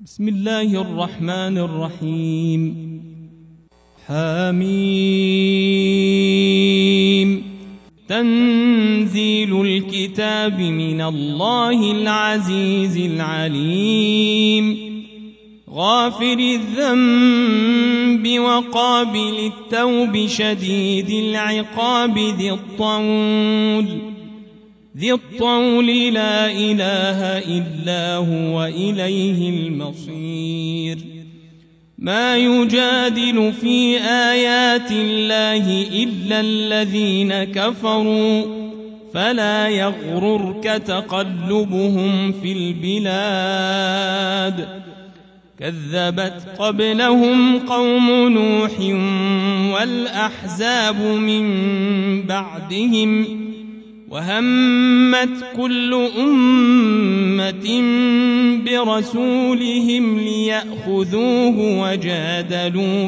بسم الله الرحمن الرحيم. حميم. تنزيل الكتاب من الله العزيز العليم، غافر الذنب وقابل التوب شديد العقاب ذي الطول لا إله إلا هو إليه المصير. ما يجادل في آيات الله إلا الذين كفروا، فلا يغررك تقلبهم في البلاد. كذبت قبلهم قوم نوح والأحزاب من بعدهم، وهمت كل أمة برسولهم ليأخذوه وجادلوا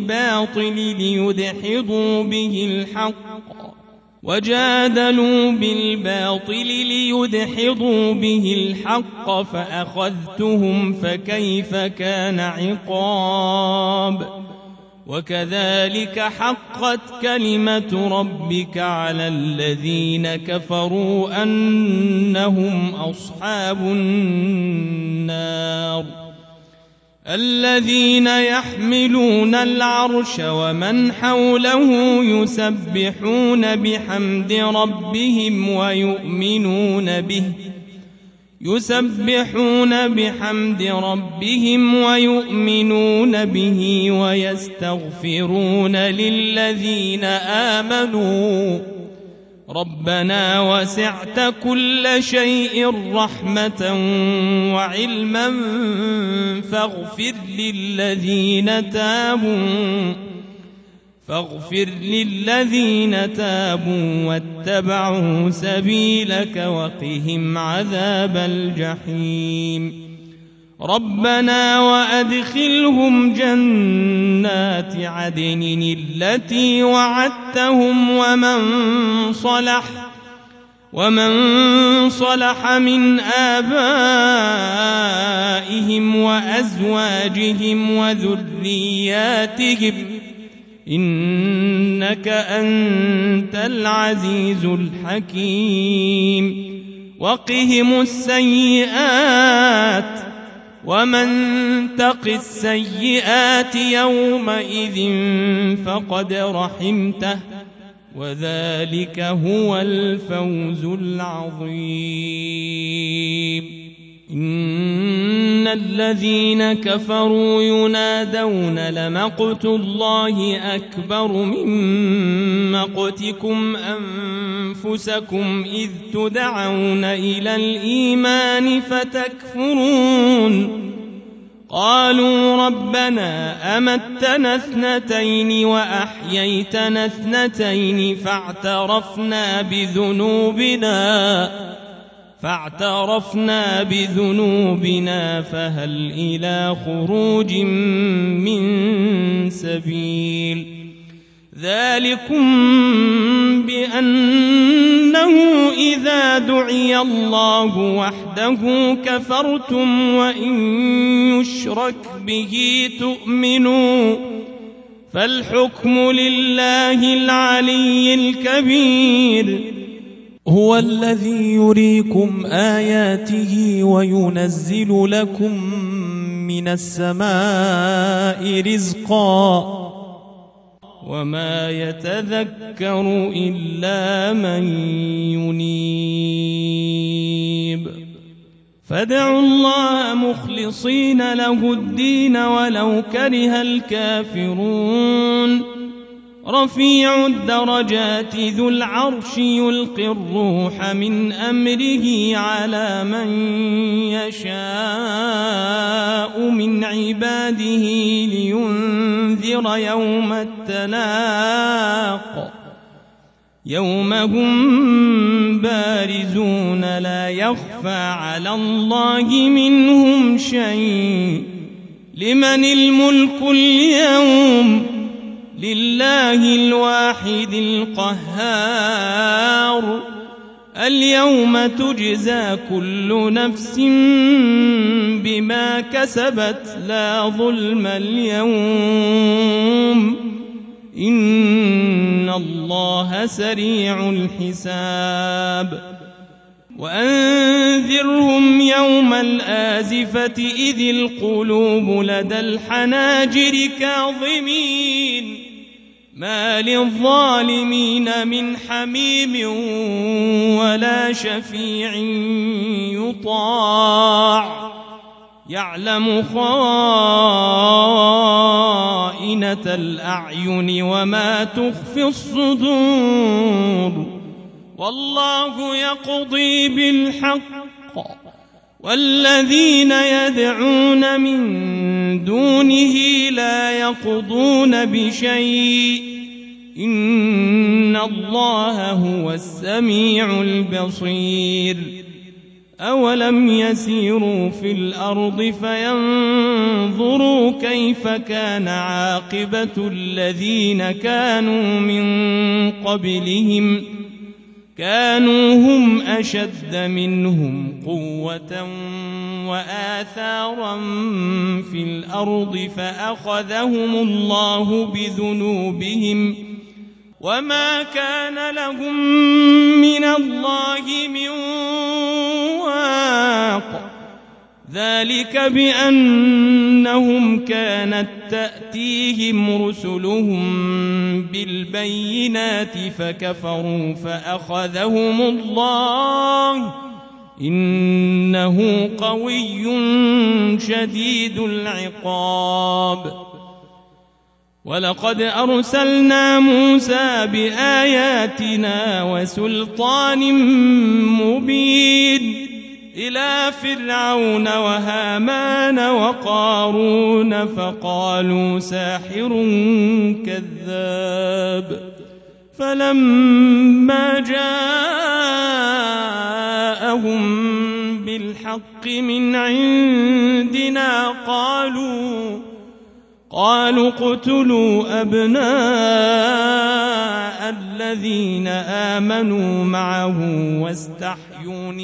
بالباطل ليدحضوا به الحق فأخذتهم فكيف كان عقاب. وكذلك حقت كلمة ربك على الذين كفروا أنهم أصحاب النار. الذين يحملون العرش ومن حوله يسبحون بحمد ربهم ويؤمنون به ويستغفرون للذين آمنوا ربنا وسعت كل شيء رحمة وعلما فاغفر للذين تابوا واتبعوا سبيلك وقهم عذاب الجحيم. ربنا وأدخلهم جنات عدن التي وعدتهم ومن صلح من آبائهم وأزواجهم وذرياتهم إنك أنت العزيز الحكيم. وقهم السيئات ومن تق السيئات يومئذ فقد رحمته وذلك هو الفوز العظيم. إن الذين كفروا ينادون لمقت الله أكبر من مقتكم أنفسكم إذ تدعون إلى الإيمان فتكفرون. قالوا ربنا أمتنا اثنتين وأحييتنا اثنتين فاعترفنا بذنوبنا فهل إلى خروج من سبيل. ذلكم بأنه إذا دعي الله وحده كفرتم وإن يشرك به تؤمنوا فالحكم لله العلي الكبير. هو الذي يريكم آياته وينزل لكم من السماء رزقا وما يتذكر إلا من ينيب. فادعوا الله مخلصين له الدين ولو كره الكافرون. رفيع الدرجات ذو العرش يلقي الروح من أمره على من يشاء من عباده لينذر يوم التلاق يوم هم بارزون لا يخفى على الله منهم شيء. لمن الملك اليوم؟ لله الواحد القهار. اليوم تجزى كل نفس بما كسبت لا ظلم اليوم إن الله سريع الحساب وأنذرهم يوم الآزفة إذ القلوب لدى الحناجر كاظمين ما للظالمين من حميم ولا شفيع يطاع يعلم خائنة الأعين وما تخفي الصدور والله يقضي بالحق والذين يدعون من دونه لا يقضون بشيء إن الله هو السميع البصير أولم يسيروا في الأرض فينظروا كيف كان عاقبة الذين كانوا من قبلهم كانوا هم أشد منهم قوة وآثارا في الأرض فأخذهم الله بذنوبهم وما كان لهم من الله من واق ذلك بأنهم كانت تأتيهم رسلهم بالبينات فكفروا فأخذهم الله إنه قوي شديد العقاب ولقد أرسلنا موسى بآياتنا وسلطان مبين إلى فرعون وهامان وقارون فقالوا ساحر كذاب فلما جاءهم بالحق من عندنا قالوا اقتلوا أبناء الذين آمنوا معه واستحيوا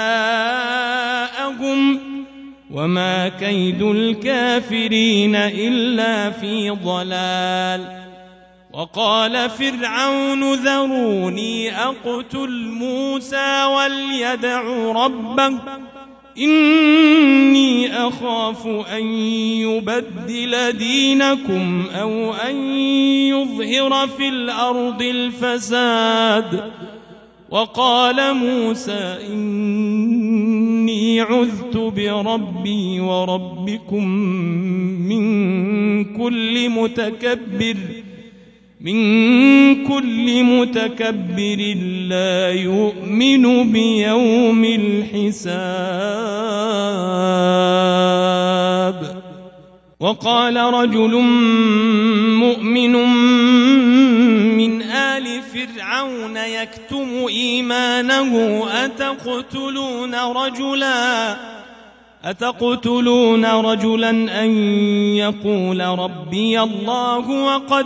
نساءهم وما كيد الكافرين إلا في ضلال وقال فرعون ذروني أقتل موسى وليدع ربه إني أخاف أن يبدل دينكم أو أن يظهر في الأرض الفساد وقال موسى إني عذت بربي وربكم من كل متكبر لا يؤمن بيوم الحساب وقال رجل مؤمن من آل فرعون يكتم إيمانه أتقتلون رجلا أن يقول ربي الله وقد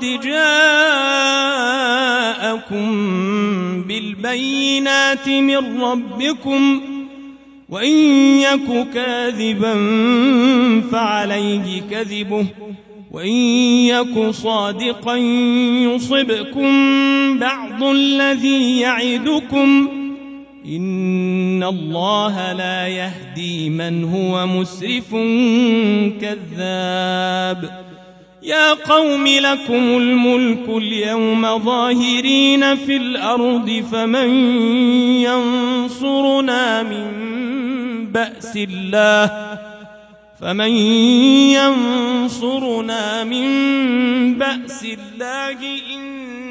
جاءكم بالبينات من ربكم وإن يك كاذبا فعليه كذبه وإن يك صادقا يصبكم بعض الذي يعدكم إن الله لا يهدي من هو مسرف كذاب يا قوم لكم الملك اليوم ظاهرين في الأرض فمن ينصرنا من بأس الله إن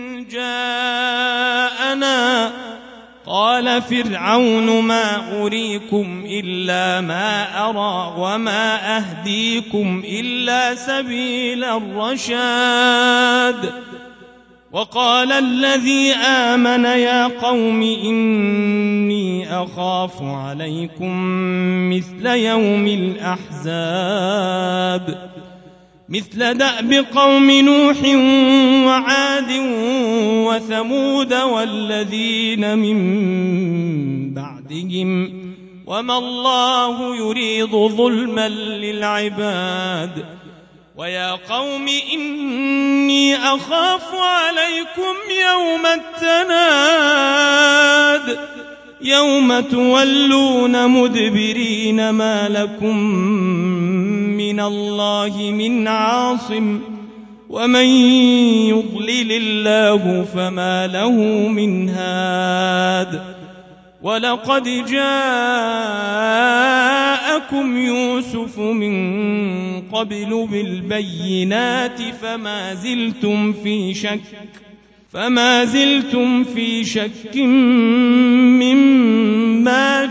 جاءنا قال فرعون ما أريكم إلا ما أرى وما أهديكم إلا سبيل الرشاد وقال الذي آمن يا قوم إني أخاف عليكم مثل يوم الأحزاب مثل دأب قوم نوح وعاد وثمود والذين من بعدهم وما الله يريد ظلما للعباد ويا قوم إني أخاف عليكم يوم التناد يوم تولون مدبرين ما لكم من الله من عاصم ومن يضلل الله فما له من هاد ولقد جاءكم يوسف من قبل بالبينات فما زلتم في شك مما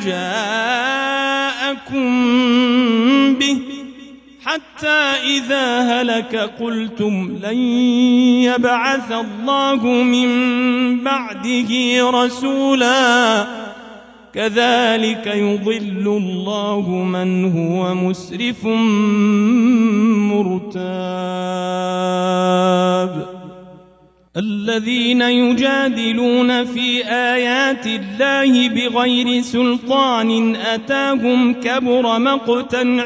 جاءكم به حتى إذا هلك قلتم لن يبعث الله من بعده رسولا كذلك يضل الله من هو مسرف مرتاب الذين يجادلون في آيات الله بغير سلطان أتاهم كبر مقتا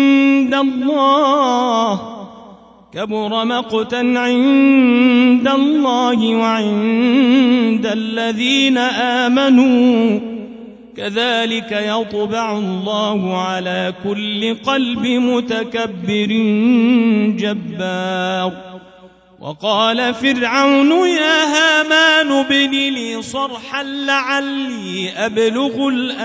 عند الله وعند الذين آمنوا كذلك يطبع الله على كل قلب متكبر جبار وقال فرعون يا هامان ابن لي صرحا لعلي أبلغ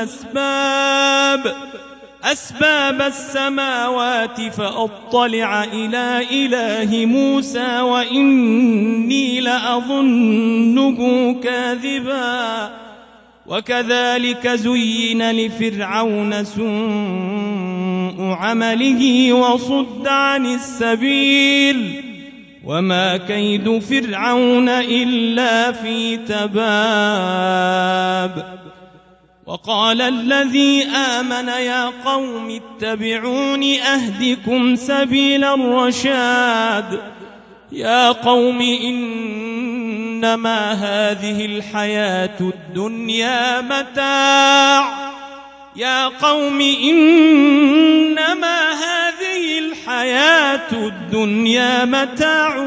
أسباب السماوات فأطلع إلى إله موسى وإني لأظنه كاذبا وكذلك زين لفرعون سوء عمله وصد عن السبيل وما كيد فرعون إلا في تباب وقال الذي آمن يا قوم اتبعون أهدكم سبيل الرشاد يا قوم إنما هذه الحياة الدنيا متاع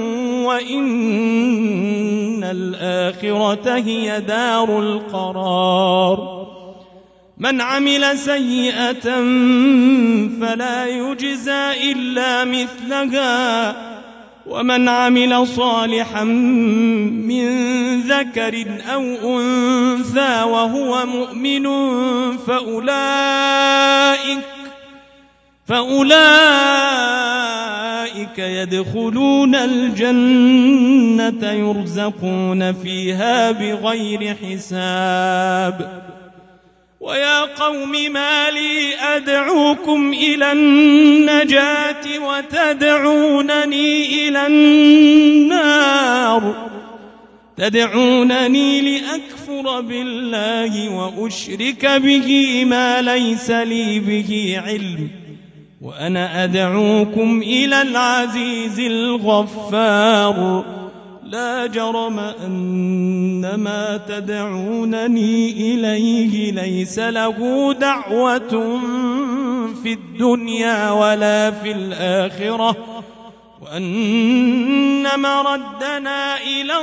وإن الآخرة هي دار القرار من عمل سيئة فلا يجزى إلا مثلها ومن عمل صالحا من ذكر أو أنثى وهو مؤمن فأولئك يدخلون الجنة يرزقون فيها بغير حساب ويا قوم ما لي أدعوكم إلى النجاة وتدعونني إلى النار تدعونني لأكفر بالله وأشرك به ما ليس لي به علم وأنا أدعوكم إلى العزيز الغفار لا جرم أن ما تدعونني إليه ليس له دعوة في الدنيا ولا في الآخرة وأن مردنا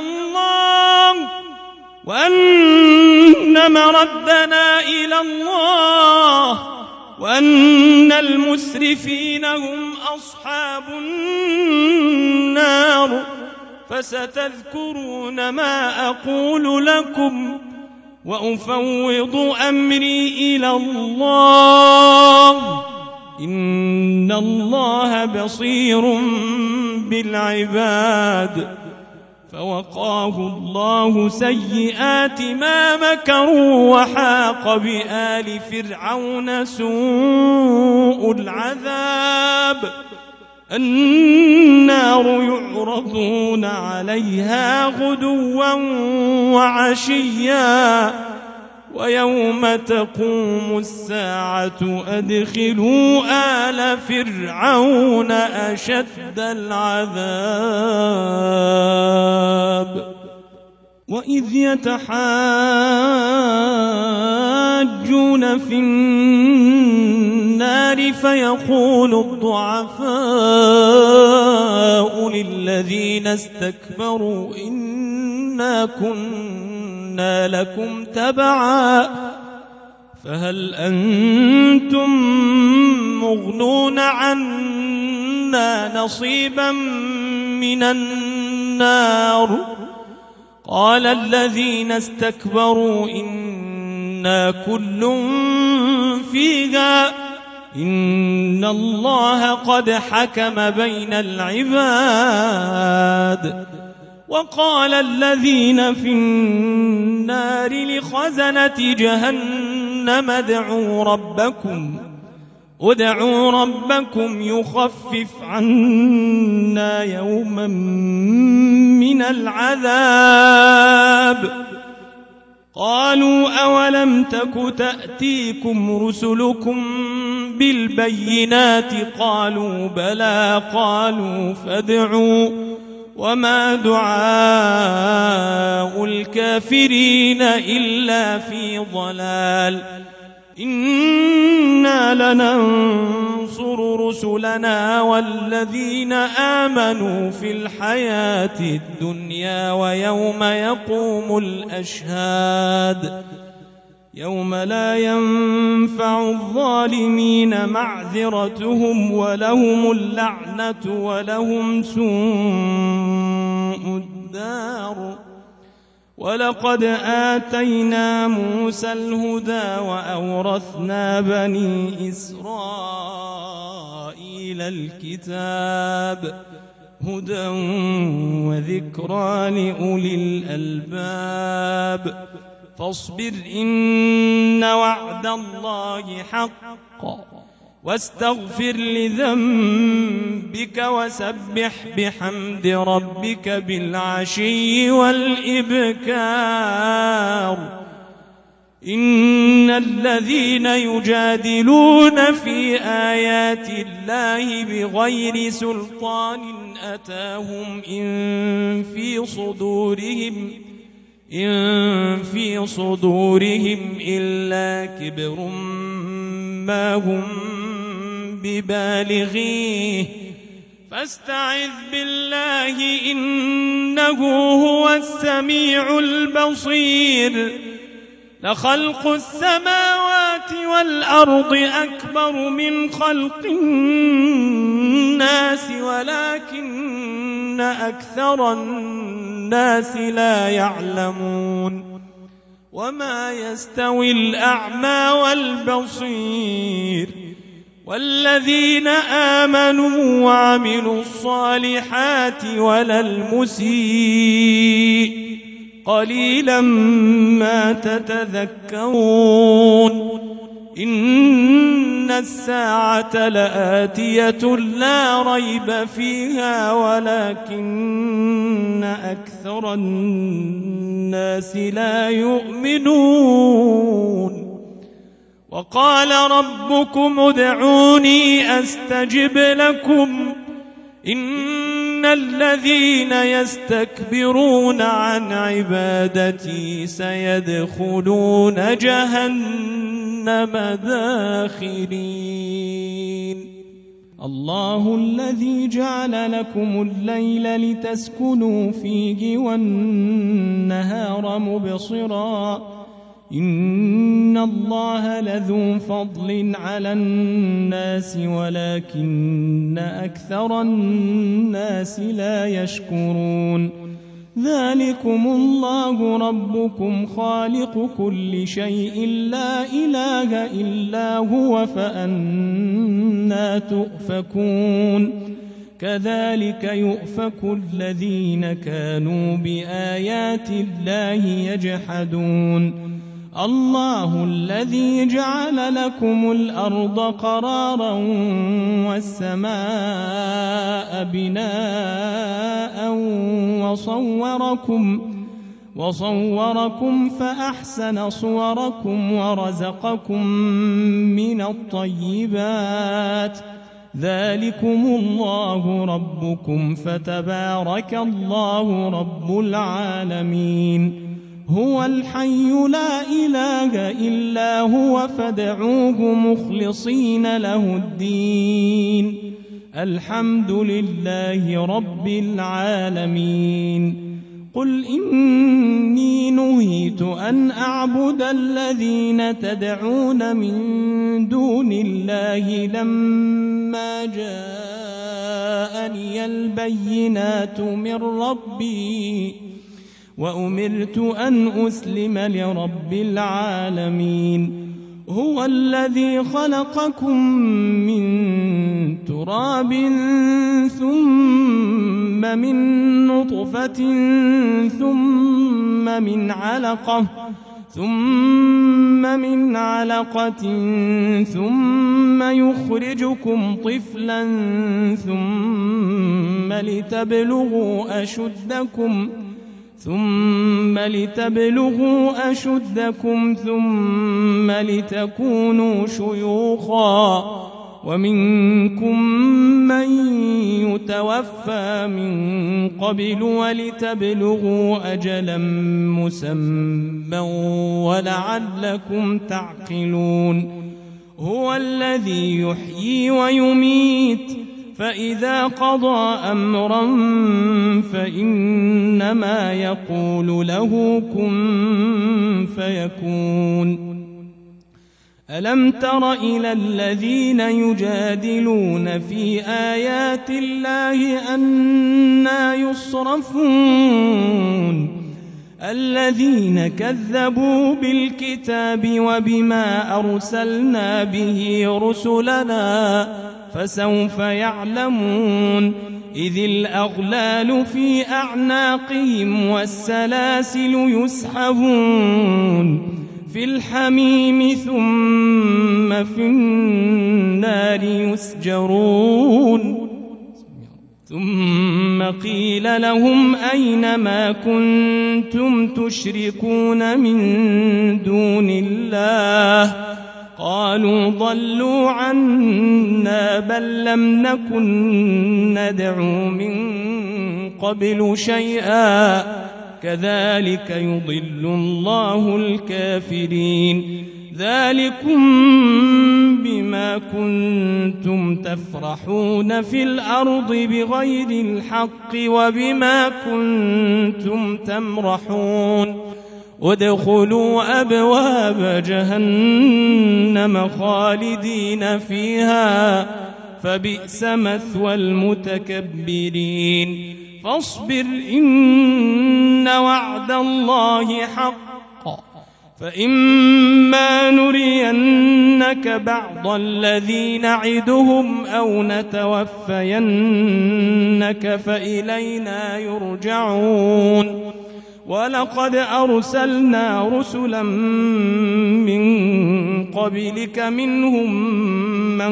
إلى الله وأن المسرفين هم أصحاب النار فستذكرون ما أقول لكم وأفوض أمري إلى الله إن الله بصير بالعباد فوقاه الله سيئات ما مكروا وحاق بآل فرعون سوء العذاب النار يعرضون عليها غدوا وعشيا ويوم تقوم الساعة أدخلوا آل فرعون أشد العذاب وإذ يتحاجون في النار فيقول الضعفاء للذين استكبروا إنا كنا لكم تبعا فهل أنتم مغنون عنا نصيبا من النار قال الذين استكبروا إنا كل فيها إن الله قد حكم بين العباد وقال الذين في النار لخزنة جهنم ادعوا ربكم يخفف عنا يوما من العذاب قالوا أولم تك تأتيكم رسلكم بالبينات قالوا بلى قالوا فادعوا وما دعاء الكافرين إلا في ضلال إنا لننصر رسلنا والذين آمنوا في الحياة الدنيا ويوم يقوم الأشهاد يوم لا ينفع الظالمين معذرتهم ولهم اللعنة ولهم سوء الدار ولقد آتينا موسى الهدى وأورثنا بني إسرائيل الكتاب هدى وذكرى لأولي الألباب فاصبر إن وعد الله حق واستغفر لذنبك وسبح بحمد ربك بالعشي والإبكار إن الذين يجادلون في آيات الله بغير سلطان أتاهم إن في صدورهم إلا كبر ما هم ببالغيه فاستعذ بالله إنه هو السميع البصير لخلق السماوات والأرض أكبر من خلق الناس ولكن أكثر الناس لا يعلمون وما يستوي الأعمى والبصير والذين آمنوا وعملوا الصالحات ولا المسيء قليلا ما تتذكرون إن الساعة لآتية لا ريب فيها ولكن أكثر الناس لا يؤمنون وقال ربكم ادعوني أستجب لكم إن الذين يستكبرون عن عبادتي سيدخلون جهنم داخرين الله الذي جعل لكم الليل لتسكنوا فيه والنهار مبصرا إن الله لذو فضل على الناس ولكن أكثر الناس لا يشكرون ذلكم الله ربكم خالق كل شيء لا إله إلا هو فأنى تؤفكون كذلك يؤفك الذين كانوا بآيات الله يجحدون الله الذي جعل لكم الأرض قرارا والسماء بناء وصوركم فأحسن صوركم ورزقكم من الطيبات ذلكم الله ربكم فتبارك الله رب العالمين هو الحي لا إله إلا هو فادعوه مخلصين له الدين الحمد لله رب العالمين قل إني نهيت أن أعبد الذين تدعون من دون الله لما جاءني البينات من ربي وأمرت أن أسلم لرب العالمين هو الذي خلقكم من تراب ثم من نطفة ثم من علقة ثم يخرجكم طفلا ثم لتبلغوا أشدكم ثم لتكونوا شيوخا ومنكم من يتوفى من قبل ولتبلغوا أجلا مسمى ولعلكم تعقلون هو الذي يحيي ويميت فإذا قضى أمرا فإنما يقول له كن فيكون ألم تر إلى الذين يجادلون في آيات الله أنى يصرفون الذين كذبوا بالكتاب وبما أرسلنا به رسلنا فسوف يعلمون إذ الأغلال في أعناقهم والسلاسل يسحبون في الحميم ثم في النار يسجرون ثم قيل لهم أين ما كنتم تشركون من دون الله قالوا ضلوا عنا بل لم نكن ندعو من قبل شيئا كذلك يضل الله الكافرين ذلكم بما كنتم تفرحون في الأرض بغير الحق وبما كنتم تمرحون ادخلوا أبواب جهنم خالدين فيها فبئس مثوى المتكبرين فاصبر إن وعد الله حق فإما نرينك بعض الذي نعدهم أو نتوفينك فإلينا يرجعون ولقد أرسلنا رسلا من قبلك منهم من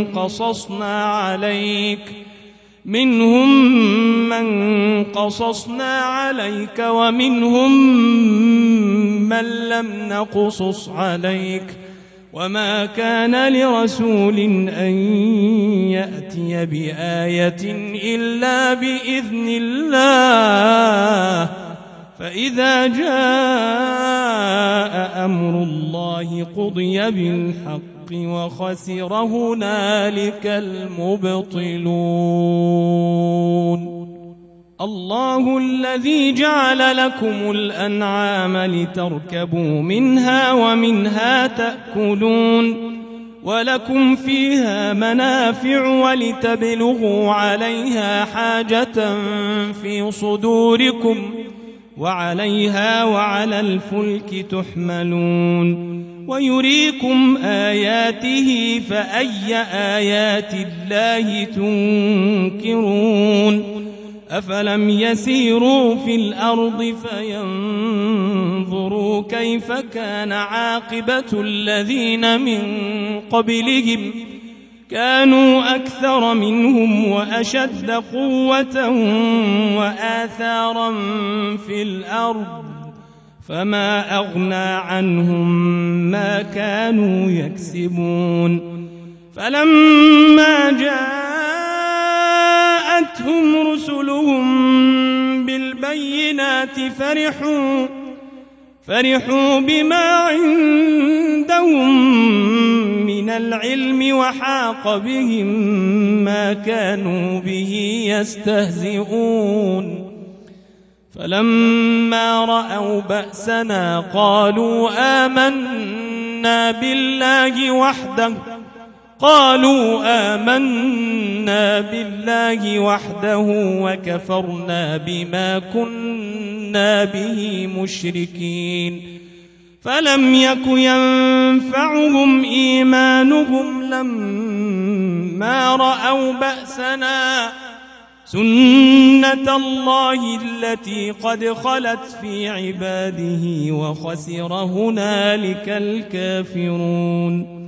قصصنا عليك ومنهم من لم نقصص عليك وما كان لرسول أن يأتي بآية إلا بإذن الله فإذا جاء أمر الله قضي بالحق وخسر هنالك المبطلون الله الذي جعل لكم الأنعام لتركبوا منها ومنها تأكلون ولكم فيها منافع ولتبلغوا عليها حاجة في صدوركم وعليها وعلى الفلك تحملون ويريكم آياته فأي آيات الله تنكرون أفلم يسيروا في الأرض فينظروا كيف كان عاقبة الذين من قبلهم كانوا أكثر منهم وأشد قوة وآثارا في الأرض فما أغنى عنهم ما كانوا يكسبون فلما جاءتهم رسلهم بالبينات فرحوا بما عندهم من العلم وحاق بهم ما كانوا به يستهزئون فلما رأوا بأسنا قالوا آمنا بالله وحده وكفرنا بما كنا به مشركين فلم يك ينفعهم إيمانهم لما رأوا بأسنا سنة الله التي قد خلت في عباده وخسر هنالك الكافرون